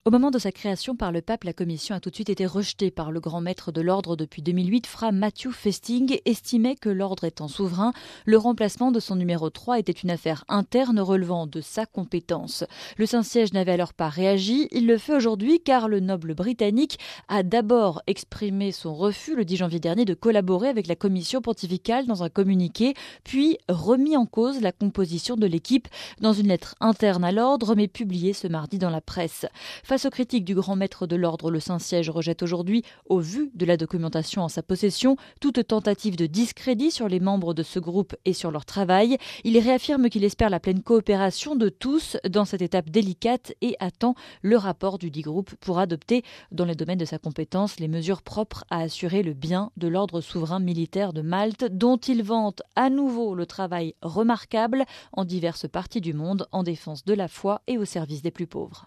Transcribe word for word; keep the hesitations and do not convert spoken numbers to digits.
Au moment de sa création par le pape, la commission a tout de suite été rejetée par le grand maître de l'ordre depuis deux mille huit. Fra Matthew Festing estimait que l'ordre étant souverain, le remplacement de son numéro trois était une affaire interne relevant de sa compétence. Le Saint-Siège n'avait alors pas réagi. Il le fait aujourd'hui car le noble britannique a d'abord exprimé son refus le dix janvier dernier de collaborer avec la commission pontificale dans un communiqué, puis remis en cause la composition de l'équipe dans une lettre interne à l'ordre, mais publiée ce mardi dans la presse. Face aux critiques du grand maître de l'ordre, le Saint-Siège rejette aujourd'hui, au vu de la documentation en sa possession, toute tentative de discrédit sur les membres de ce groupe et sur leur travail. Il réaffirme qu'il espère la pleine coopération de tous dans cette étape délicate et attend le rapport du dit groupe pour adopter, dans les domaines de sa compétence, les mesures propres à assurer le bien de l'ordre souverain militaire de Malte, dont il vante à nouveau le travail remarquable en diverses parties du monde en défense de la foi et au service des plus pauvres.